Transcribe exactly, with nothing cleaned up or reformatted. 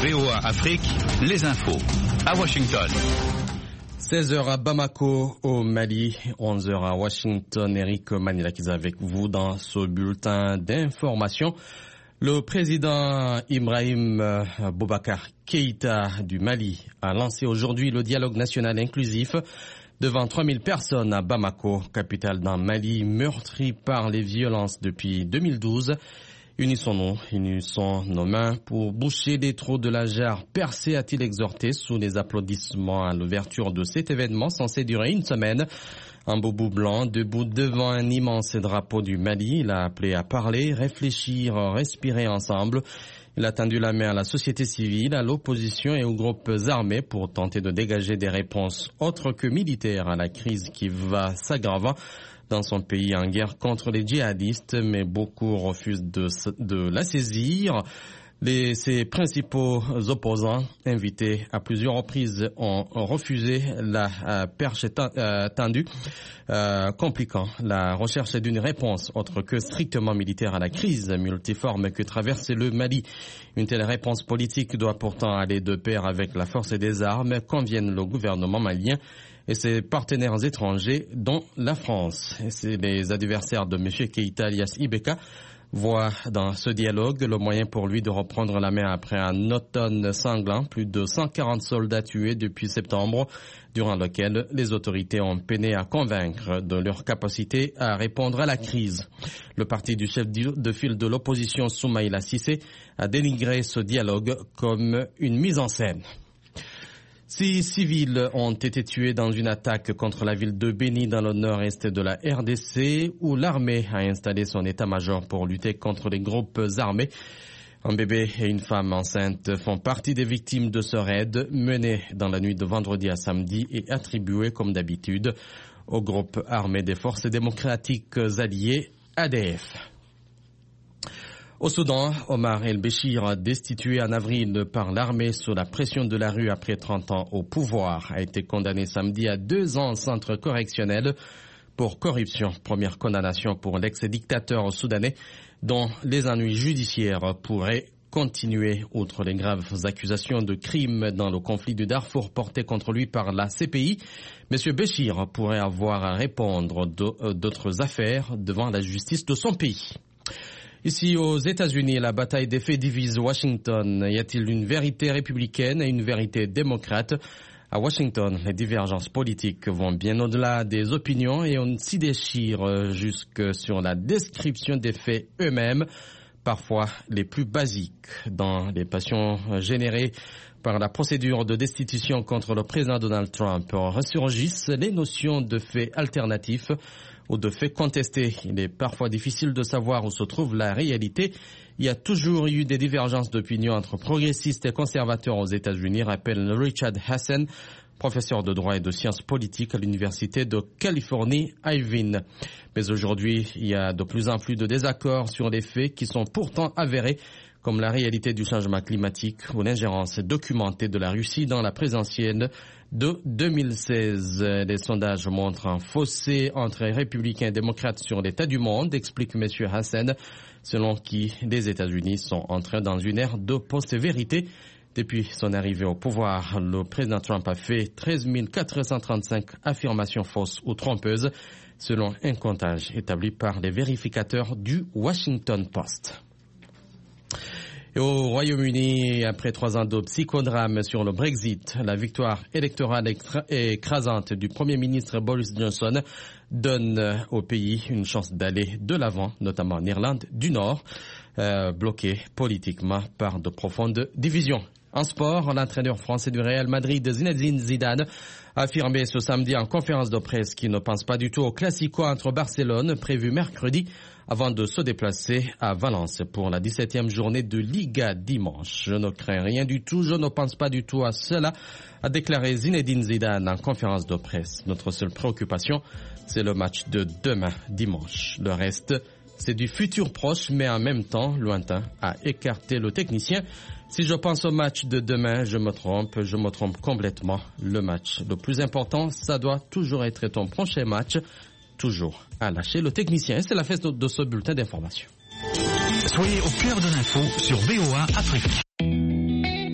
V O A Afrique, les infos à Washington. seize heures à Bamako au Mali, onze heures à Washington. Eric Manilakis avec vous dans ce bulletin d'information. Le président Ibrahim Boubacar Keïta du Mali a lancé aujourd'hui le dialogue national inclusif devant trois mille personnes à Bamako, capitale d'un Mali meurtri par les violences depuis deux mille douze. Unissons-nous, unissons nos mains pour boucher les trous de la jarre percée, a-t-il exhorté sous les applaudissements à l'ouverture de cet événement censé durer une semaine. Un boubou blanc, debout devant un immense drapeau du Mali, il a appelé à parler, réfléchir, respirer ensemble. Il a tendu la main à la société civile, à l'opposition et aux groupes armés pour tenter de dégager des réponses autres que militaires à la crise qui va s'aggravant dans son pays en guerre contre les djihadistes, mais beaucoup refusent de, de la saisir. Les, ses principaux opposants, invités à plusieurs reprises, ont refusé la euh, perche euh, tendue, euh, compliquant la recherche d'une réponse autre que strictement militaire à la crise multiforme que traverse le Mali. Une telle réponse politique doit pourtant aller de pair avec la force des armes, conviennent le gouvernement malien et ses partenaires étrangers, dont la France. Et c'est les adversaires de M. Keïta, alias Ibeka, voit dans ce dialogue le moyen pour lui de reprendre la main après un automne sanglant, plus de cent quarante soldats tués depuis septembre, durant lequel les autorités ont peiné à convaincre de leur capacité à répondre à la crise. Le parti du chef de file de l'opposition, Soumaïla Cissé, a dénigré ce dialogue comme une mise en scène. Six civils ont été tués dans une attaque contre la ville de Beni dans le nord-est de la R D C où l'armée a installé son état-major pour lutter contre les groupes armés. Un bébé et une femme enceinte font partie des victimes de ce raid mené dans la nuit de vendredi à samedi et attribué comme d'habitude au groupe armé des forces démocratiques alliées A D F. Au Soudan, Omar el-Béchir, destitué en avril par l'armée sous la pression de la rue après trente ans au pouvoir, a été condamné samedi à deux ans en centre correctionnel pour corruption. Première condamnation pour l'ex-dictateur soudanais dont les ennuis judiciaires pourraient continuer. Outre les graves accusations de crimes dans le conflit du Darfour porté contre lui par la C P I, M. Béchir pourrait avoir à répondre d'autres affaires devant la justice de son pays. Ici aux États-Unis, la bataille des faits divise Washington. Y a-t-il une vérité républicaine et une vérité démocrate? À Washington, les divergences politiques vont bien au-delà des opinions et on s'y déchire jusque sur la description des faits eux-mêmes, parfois les plus basiques. Dans les passions générées par la procédure de destitution contre le président Donald Trump, ressurgissent les notions de faits alternatifs ou de faits contestés. Il est parfois difficile de savoir où se trouve la réalité. Il y a toujours eu des divergences d'opinion entre progressistes et conservateurs aux États-Unis, rappelle Richard Hassan, professeur de droit et de sciences politiques à l'Université de Californie, Irvine. Mais aujourd'hui, il y a de plus en plus de désaccords sur les faits qui sont pourtant avérés, comme la réalité du changement climatique ou l'ingérence documentée de la Russie dans la présidentielle de deux mille seize. Les sondages montrent un fossé entre républicains et démocrates sur l'état du monde, explique M. Hassan, selon qui les États-Unis sont entrés dans une ère de post-vérité. Depuis son arrivée au pouvoir, le président Trump a fait treize mille quatre cent trente-cinq affirmations fausses ou trompeuses, selon un comptage établi par les vérificateurs du Washington Post. Et au Royaume-Uni, après trois ans de psychodrame sur le Brexit, la victoire électorale écrasante du Premier ministre Boris Johnson donne au pays une chance d'aller de l'avant, notamment en Irlande du Nord, euh, bloquée politiquement par de profondes divisions. En sport, l'entraîneur français du Real Madrid, Zinedine Zidane, a affirmé ce samedi en conférence de presse qu'il ne pense pas du tout au Classico entre Barcelone, prévu mercredi, avant de se déplacer à Valence pour la dix-septième journée de Liga dimanche. Je ne crains rien du tout, je ne pense pas du tout à cela, a déclaré Zinedine Zidane en conférence de presse. Notre seule préoccupation, c'est le match de demain dimanche. Le reste, c'est du futur proche, mais en même temps lointain, a écarté le technicien. Si je pense au match de demain, je me trompe, je me trompe complètement. Le match le plus important, ça doit toujours être ton prochain match. Toujours à lâcher le technicien. Et c'est la fête de ce bulletin d'information. Soyez au cœur de l'info sur V O A Afrique.